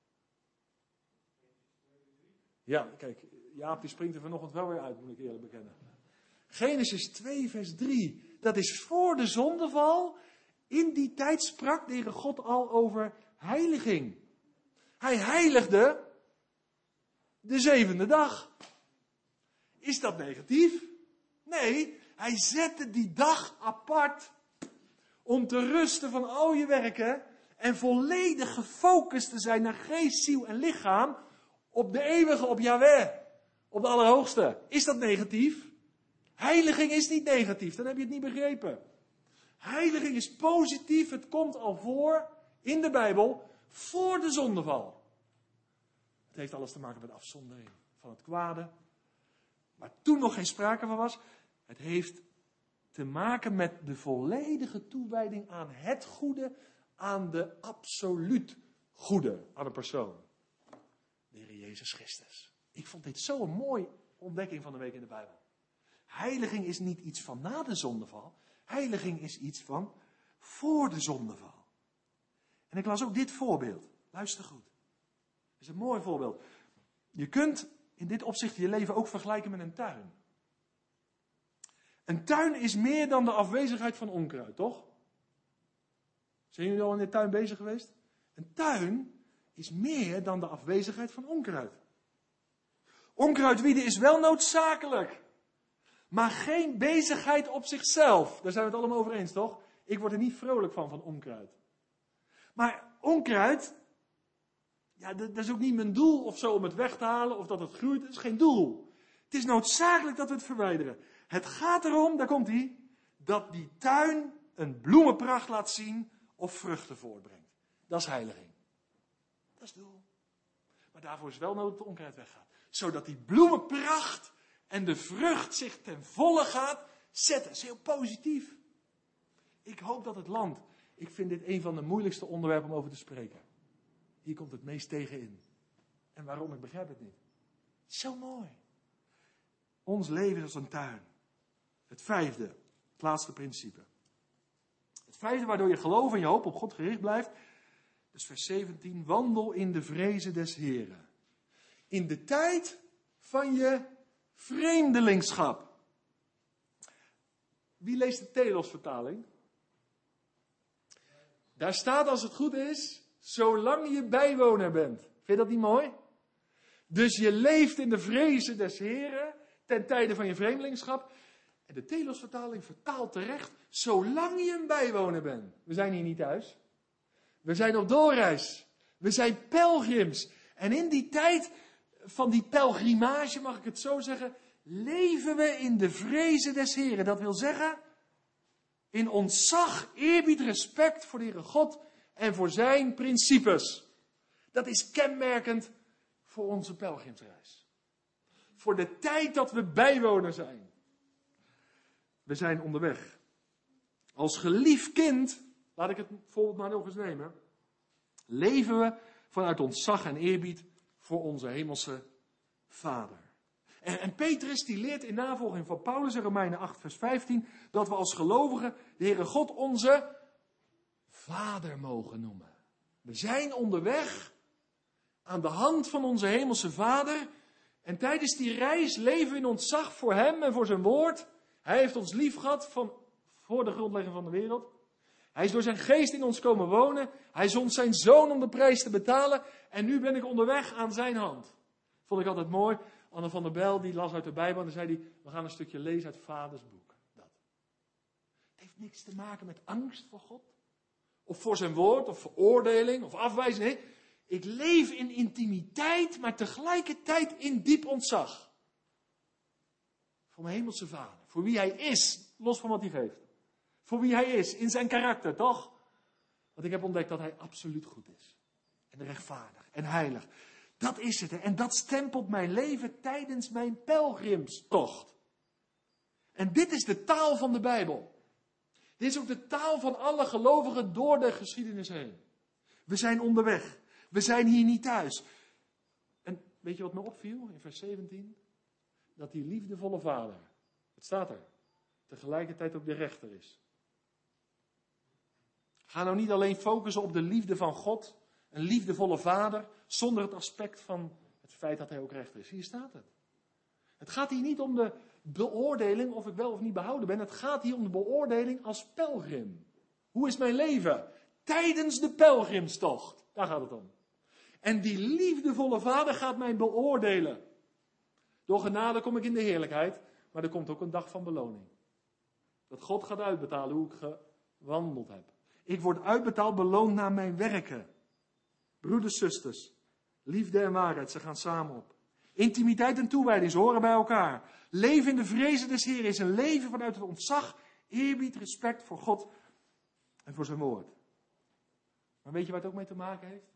Ja, kijk, Jaap die springt er vanochtend wel weer uit, moet ik eerlijk bekennen. Genesis twee vers drie, dat is voor de zondeval. In die tijd sprak de Heere God al over heiliging. Hij heiligde de zevende dag. Is dat negatief? Nee, hij zette die dag apart om te rusten van al je werken en volledig gefocust te zijn naar geest, ziel en lichaam op de eeuwige, op Yahweh, op de Allerhoogste. Is dat negatief? Heiliging is niet negatief, dan heb je het niet begrepen. Heiliging is positief, het komt al voor in de Bijbel voor de zondeval. Het heeft alles te maken met afzondering van het kwade. Waar toen nog geen sprake van was. Het heeft te maken met de volledige toewijding aan het goede, aan de absoluut goede, aan een persoon. De Heer Jezus Christus. Ik vond dit zo'n mooie ontdekking van de week in de Bijbel. Heiliging is niet iets van na de zondeval. Heiliging is iets van voor de zondeval. En ik las ook dit voorbeeld. Luister goed. Het is een mooi voorbeeld. Je kunt in dit opzicht je leven ook vergelijken met een tuin. Een tuin is meer dan de afwezigheid van onkruid, toch? Zijn jullie al in de tuin bezig geweest? Een tuin is meer dan de afwezigheid van onkruid. Onkruidwieden is wel noodzakelijk, maar geen bezigheid op zichzelf. Daar zijn we het allemaal over eens, toch? Ik word er niet vrolijk van, van onkruid. Maar onkruid, ja, dat is ook niet mijn doel of zo om het weg te halen of dat het groeit. Dat is geen doel. Het is noodzakelijk dat we het verwijderen. Het gaat erom, daar komt hij, dat die tuin een bloemenpracht laat zien of vruchten voortbrengt. Dat is heiliging. Dat is het doel. Maar daarvoor is wel nodig dat het onkruid weggaat. Zodat die bloemenpracht en de vrucht zich ten volle gaat zetten. Dat is heel positief. Ik hoop dat het land... Ik vind dit een van de moeilijkste onderwerpen om over te spreken. Hier komt het meest tegen in. En waarom? Ik begrijp het niet. Zo mooi. Ons leven is als een tuin. Het vijfde, het laatste principe. Het vijfde waardoor je geloof en je hoop op God gericht blijft. Dus vers zeventien. Wandel in de vrezen des Heren. In de tijd van je vreemdelingschap. Wie leest de Telos-vertaling? Daar staat als het goed is, zolang je bijwoner bent. Vind je dat niet mooi? Dus je leeft in de vrezen des Heren ten tijde van je vreemdelingschap. En de Telos-vertaling vertaalt terecht, zolang je een bijwoner bent. We zijn hier niet thuis. We zijn op doorreis. We zijn pelgrims. En in die tijd van die pelgrimage, mag ik het zo zeggen, leven we in de vrezen des Heren. Dat wil zeggen, in ontzag, eerbied, respect voor de Heere God en voor zijn principes. Dat is kenmerkend voor onze pelgrimsreis. Voor de tijd dat we bijwoner zijn. We zijn onderweg. Als geliefd kind, laat ik het voorbeeld maar nog eens nemen, leven we vanuit ontzag en eerbied voor onze hemelse Vader. En, en Petrus die leert in navolging van Paulus in Romeinen acht vers vijftien dat we als gelovigen de Heere God onze Vader mogen noemen. We zijn onderweg aan de hand van onze hemelse Vader en tijdens die reis leven we in ontzag voor hem en voor zijn woord. Hij heeft ons lief gehad van voor de grondlegging van de wereld. Hij is door zijn geest in ons komen wonen. Hij zond zijn zoon om de prijs te betalen. En nu ben ik onderweg aan zijn hand. Vond ik altijd mooi. Anne van der Bijl die las uit de Bijbel en dan zei hij, we gaan een stukje lezen uit Vaders boek. Dat. Het heeft niks te maken met angst voor God. Of voor zijn woord, of veroordeling, of afwijzing. Nee, ik leef in intimiteit, maar tegelijkertijd in diep ontzag. Voor mijn hemelse Vader. Voor wie hij is, los van wat hij geeft. Voor wie hij is, in zijn karakter, toch? Want ik heb ontdekt dat hij absoluut goed is. En rechtvaardig en heilig. Dat is het. En dat stempelt mijn leven tijdens mijn pelgrimstocht. En dit is de taal van de Bijbel. Dit is ook de taal van alle gelovigen door de geschiedenis heen. We zijn onderweg. We zijn hier niet thuis. En weet je wat me opviel in vers zeventien? Dat die liefdevolle Vader, het staat er, tegelijkertijd ook de rechter is. Ga nou niet alleen focussen op de liefde van God, een liefdevolle Vader, zonder het aspect van het feit dat hij ook rechter is. Hier staat het. Het gaat hier niet om de beoordeling of ik wel of niet behouden ben. Het gaat hier om de beoordeling als pelgrim. Hoe is mijn leven? Tijdens de pelgrimstocht. Daar gaat het om. En die liefdevolle Vader gaat mij beoordelen. Door genade kom ik in de heerlijkheid, maar er komt ook een dag van beloning. Dat God gaat uitbetalen hoe ik gewandeld heb. Ik word uitbetaald, beloond naar mijn werken. Broeders, zusters, liefde en waarheid, ze gaan samen op. Intimiteit en toewijding, ze horen bij elkaar. Leven in de vrezen des Heeren is een leven vanuit het ontzag, eerbied, respect voor God en voor zijn woord. Maar weet je waar het ook mee te maken heeft?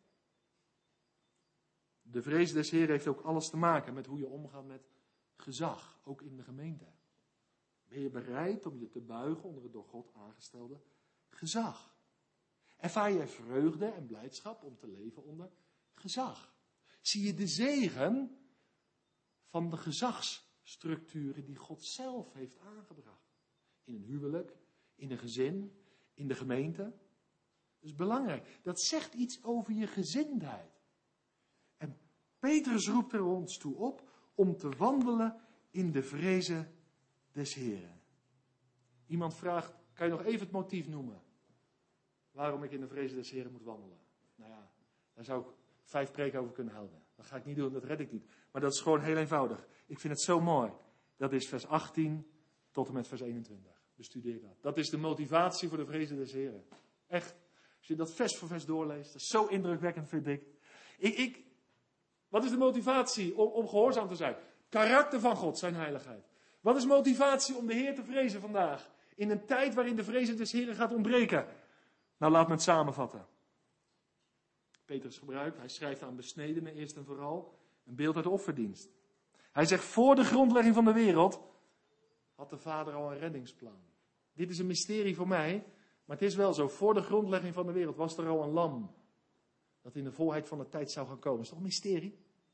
De vrees des Heeren heeft ook alles te maken met hoe je omgaat met gezag, ook in de gemeente. Ben je bereid om je te buigen onder het door God aangestelde gezag? Ervaar je vreugde en blijdschap om te leven onder gezag? Zie je de zegen van de gezagsstructuren die God zelf heeft aangebracht? In een huwelijk, in een gezin, in de gemeente. Dat is belangrijk. Dat zegt iets over je gezindheid. En Petrus roept er ons toe op om te wandelen in de vrezen des Heren. Iemand vraagt, kan je nog even het motief noemen? Waarom ik in de vrezen des Heren moet wandelen? Nou ja, daar zou ik vijf preken over kunnen houden. Dat ga ik niet doen, dat red ik niet. Maar dat is gewoon heel eenvoudig. Ik vind het zo mooi. Dat is vers achttien tot en met vers eenentwintig. Bestudeer dat. Dat is de motivatie voor de vrezen des Heren. Echt. Als je dat vers voor vers doorleest, dat is zo indrukwekkend, vind ik. Ik, ik wat is de motivatie om, om gehoorzaam te zijn? Karakter van God, zijn heiligheid. Wat is motivatie om de Heer te vrezen vandaag? In een tijd waarin de vrezen des Heren gaat ontbreken. Nou, laat me het samenvatten. Petrus gebruikt. Hij schrijft aan besnedenen eerst en vooral. Een beeld uit de offerdienst. Hij zegt, voor de grondlegging van de wereld had de Vader al een reddingsplan. Dit is een mysterie voor mij, maar het is wel zo. Voor de grondlegging van de wereld was er al een lam. Dat in de volheid van de tijd zou gaan komen. Dat is toch een mysterie?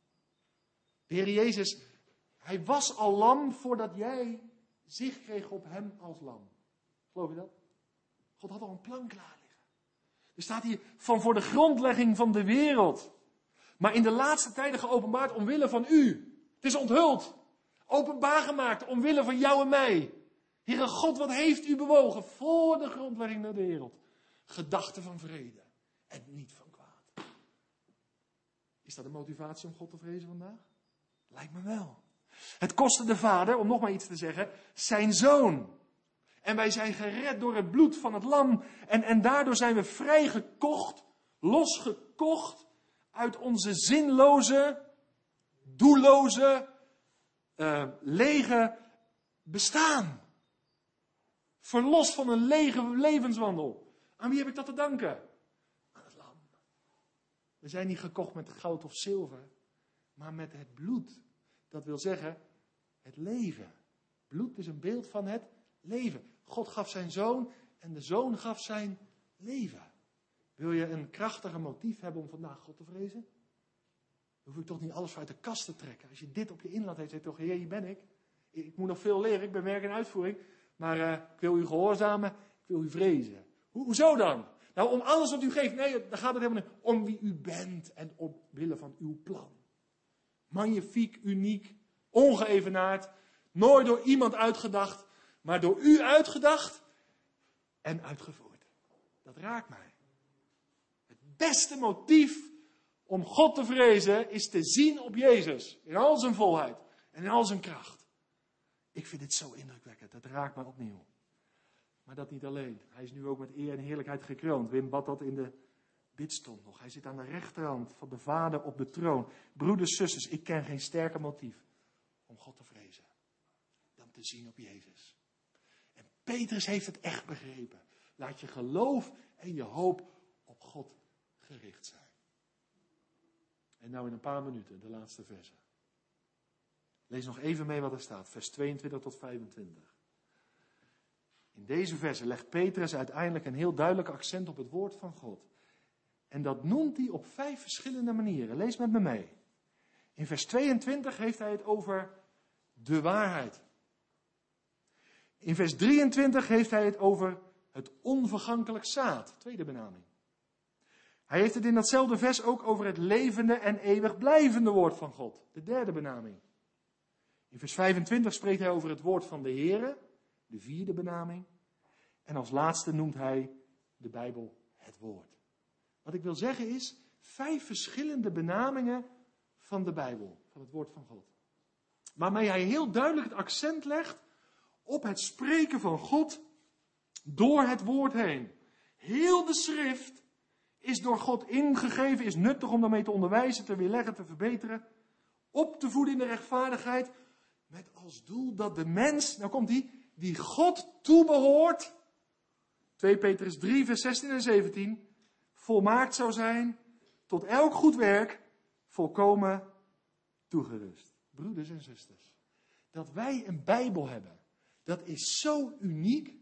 De Heer Jezus, hij was al lam voordat jij zicht kreeg op hem als lam. Geloof je dat? God had al een plan klaar liggen. Er staat hier van voor de grondlegging van de wereld. Maar in de laatste tijden geopenbaard omwille van u. Het is onthuld. Openbaar gemaakt omwille van jou en mij. Heere God, wat heeft u bewogen voor de grondlegging van de wereld? Gedachten van vrede en niet van kwaad. Is dat een motivatie om God te vrezen vandaag? Lijkt me wel. Het kostte de Vader, om nog maar iets te zeggen, zijn Zoon. En wij zijn gered door het bloed van het lam. En, en daardoor zijn we vrijgekocht, losgekocht uit onze zinloze, doelloze, uh, lege bestaan. Verlost van een lege levenswandel. Aan wie heb ik dat te danken? Aan het lam. We zijn niet gekocht met goud of zilver, maar met het bloed. Dat wil zeggen, het leven. Bloed is een beeld van het leven. God gaf zijn zoon en de zoon gaf zijn leven. Wil je een krachtiger motief hebben om vandaag God te vrezen? Dan hoef ik toch niet alles uit de kast te trekken. Als je dit op je inlaat heeft, zeg je toch, Heer, hier ben ik. Ik moet nog veel leren, ik ben werk in uitvoering. Maar uh, ik wil u gehoorzamen, ik wil u vrezen. Ho- hoezo dan? Nou, om alles wat u geeft. Nee, daar gaat het helemaal niet om wie u bent en omwille van uw plan. Magnifiek, uniek, ongeëvenaard. Nooit door iemand uitgedacht, maar door u uitgedacht en uitgevoerd. Dat raakt mij. Het beste motief om God te vrezen is te zien op Jezus. In al zijn volheid en in al zijn kracht. Ik vind dit zo indrukwekkend. Het raakt mij opnieuw. Maar dat niet alleen. Hij is nu ook met eer en heerlijkheid gekroond. Wim bad dat in de bidstond nog. Hij zit aan de rechterhand van de Vader op de troon. Broeders, zusters, ik ken geen sterker motief om God te vrezen dan te zien op Jezus. En Petrus heeft het echt begrepen. Laat je geloof en je hoop op God gericht zijn. En nou in een paar minuten, de laatste versen. Lees nog even mee wat er staat, vers tweeëntwintig tot vijfentwintig. In deze versen legt Petrus uiteindelijk een heel duidelijk accent op het woord van God. En dat noemt hij op vijf verschillende manieren. Lees met me mee. In vers tweeëntwintig heeft hij het over de waarheid. In vers drieëntwintig heeft hij het over het onvergankelijk zaad, tweede benaming. Hij heeft het in datzelfde vers ook over het levende en eeuwig blijvende woord van God, de derde benaming. In vers vijfentwintig spreekt hij over het woord van de Heere, de vierde benaming. En als laatste noemt hij de Bijbel het woord. Wat ik wil zeggen is, vijf verschillende benamingen van de Bijbel, van het woord van God. Waarmee hij heel duidelijk het accent legt op het spreken van God door het woord heen. Heel de schrift is door God ingegeven, is nuttig om daarmee te onderwijzen, te weerleggen, te verbeteren, op te voeden in de rechtvaardigheid, met als doel dat de mens, nou komt die, die God toebehoort, twee Petrus drie, vers zestien en zeventien, volmaakt zou zijn, tot elk goed werk, volkomen toegerust. Broeders en zusters, dat wij een Bijbel hebben, dat is zo uniek.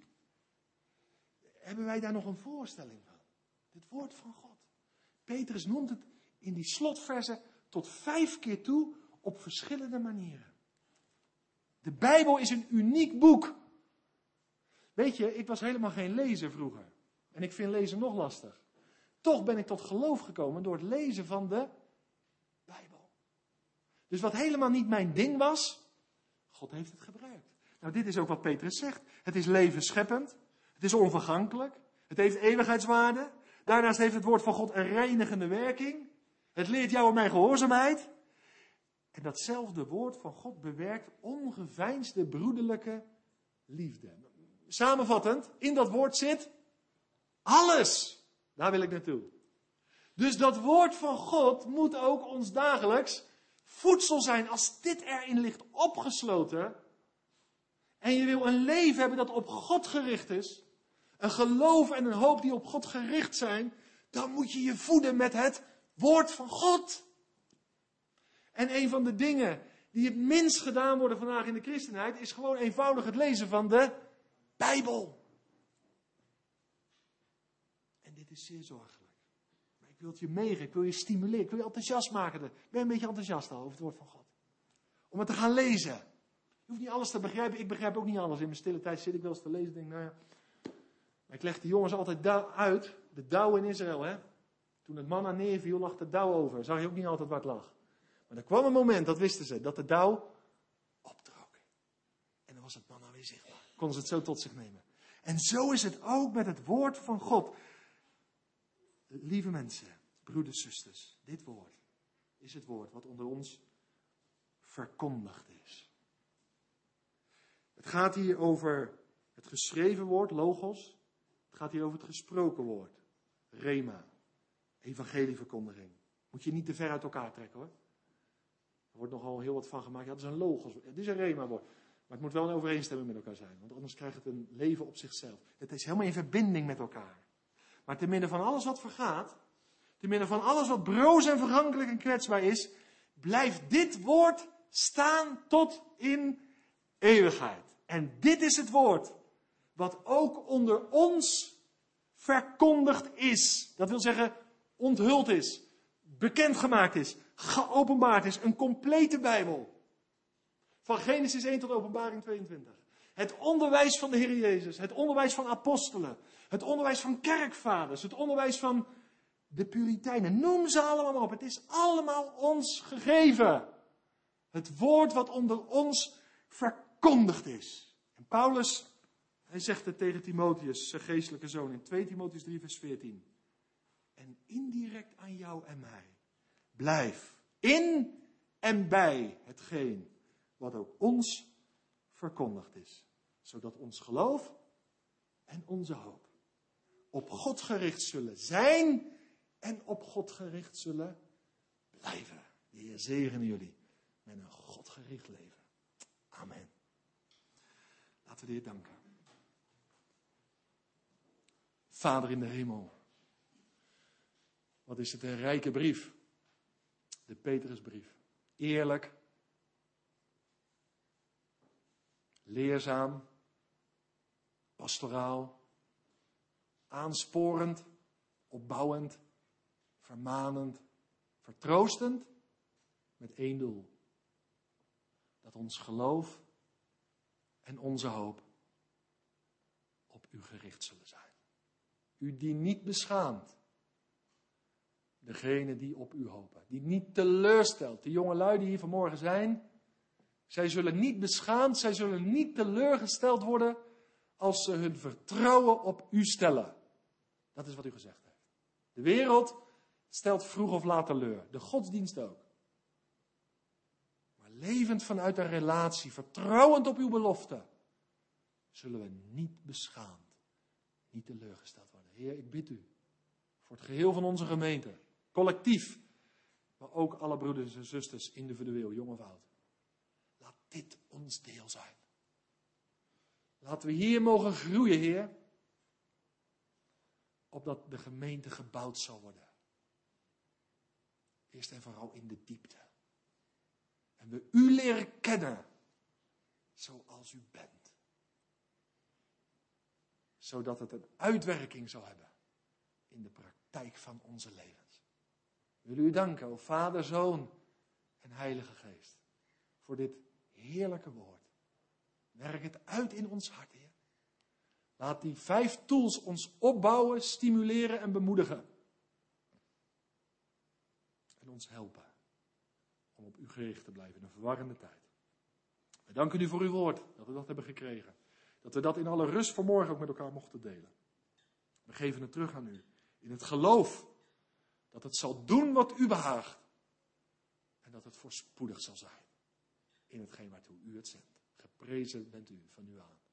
Hebben wij daar nog een voorstelling van? Het woord van God. Petrus noemt het in die slotversen tot vijf keer toe op verschillende manieren. De Bijbel is een uniek boek. Weet je, ik was helemaal geen lezer vroeger. En ik vind lezen nog lastig. Toch ben ik tot geloof gekomen door het lezen van de Bijbel. Dus wat helemaal niet mijn ding was, God heeft het gebruikt. Nou, dit is ook wat Petrus zegt. Het is levensscheppend. Het is onvergankelijk. Het heeft eeuwigheidswaarde. Daarnaast heeft het woord van God een reinigende werking. Het leert jou en mijn gehoorzaamheid. En datzelfde woord van God bewerkt ongeveinsde broederlijke liefde. Samenvattend, in dat woord zit alles. Daar wil ik naartoe. Dus dat woord van God moet ook ons dagelijks voedsel zijn. Als dit erin ligt opgesloten en je wil een leven hebben dat op God gericht is, een geloof en een hoop die op God gericht zijn, dan moet je je voeden met het woord van God. En een van de dingen die het minst gedaan worden vandaag in de christenheid, is gewoon eenvoudig het lezen van de Bijbel. En dit is zeer zorgelijk. Maar ik wil het je meegeven, ik wil je stimuleren, ik wil je enthousiast maken. Ben je een beetje enthousiast al over het woord van God? Om het te gaan lezen. Je hoeft niet alles te begrijpen, ik begrijp ook niet alles. In mijn stille tijd zit ik wel eens te lezen en denk, nou ja. Maar ik leg de jongens altijd da- uit, de dauw in Israël, hè. Toen het manna neerviel, lag de dauw over. Zag je ook niet altijd waar het lag. Maar er kwam een moment, dat wisten ze, dat de dauw optrok. En dan was het manna weer zichtbaar. Konden ze het zo tot zich nemen. En zo is het ook met het woord van God. Lieve mensen, broeders, zusters, dit woord is het woord wat onder ons verkondigd is. Het gaat hier over het geschreven woord, logos. Het gaat hier over het gesproken woord, rema, evangelieverkondiging. Moet je niet te ver uit elkaar trekken hoor. Er wordt nogal heel wat van gemaakt. Ja, dat is een logos. Het is een rema-woord. Maar het moet wel een overeenstemming met elkaar zijn. Want anders krijgt het een leven op zichzelf. Het is helemaal in verbinding met elkaar. Maar te midden van alles wat vergaat. Te midden van alles wat broos en vergankelijk en kwetsbaar is. Blijft dit woord staan tot in eeuwigheid. En dit is het woord. Wat ook onder ons verkondigd is. Dat wil zeggen onthuld is. Bekendgemaakt is. Geopenbaard is. Een complete Bijbel. Van Genesis één tot Openbaring tweeëntwintig. Het onderwijs van de Heer Jezus. Het onderwijs van apostelen. Het onderwijs van kerkvaders. Het onderwijs van de Puritijnen. Noem ze allemaal maar op. Het is allemaal ons gegeven. Het woord wat onder ons verkondigd is. En Paulus, hij zegt het tegen Timotheus, zijn geestelijke zoon, in twee Timotheus drie vers veertien. En indirect aan jou en mij. Blijf in en bij hetgeen wat ook ons verkondigd is. Zodat ons geloof en onze hoop op God gericht zullen zijn en op God gericht zullen blijven. De Heer zegene jullie met een Godgericht leven. Amen. Laten we de Heer danken. Vader in de hemel. Wat is het een rijke brief. De Petrusbrief. Eerlijk. Leerzaam. Pastoraal. Aansporend. Opbouwend. Vermanend. Vertroostend. Met één doel. Dat ons geloof en onze hoop op u gericht zullen zijn. U die niet beschaamt. Degene die op u hopen. Die niet teleurstelt. De jongelui die hier vanmorgen zijn. Zij zullen niet beschaamd. Zij zullen niet teleurgesteld worden. Als ze hun vertrouwen op u stellen. Dat is wat u gezegd heeft. De wereld stelt vroeg of laat teleur. De godsdienst ook. Maar levend vanuit een relatie. Vertrouwend op uw belofte. Zullen we niet beschaamd. Niet teleurgesteld worden. Heer, ik bid u. Voor het geheel van onze gemeente. Collectief. Maar ook alle broeders en zusters individueel, jong of oud. Laat dit ons deel zijn. Laten we hier mogen groeien, Heer. Opdat de gemeente gebouwd zal worden. Eerst en vooral in de diepte. En we u leren kennen. Zoals u bent. Zodat het een uitwerking zal hebben. In de praktijk van onze levens. We willen u danken, o Vader, Zoon en Heilige Geest. Voor dit heerlijke woord. Werk het uit in ons hart, Heer. Laat die vijf tools ons opbouwen, stimuleren en bemoedigen. En ons helpen om op u gericht te blijven in een verwarrende tijd. We danken u voor uw woord, dat we dat hebben gekregen. Dat we dat in alle rust vanmorgen ook met elkaar mochten delen. We geven het terug aan u. In het geloof dat het zal doen wat u behaagt. En dat het voorspoedig zal zijn. In hetgeen waartoe u het zendt. Geprezen bent u van nu aan.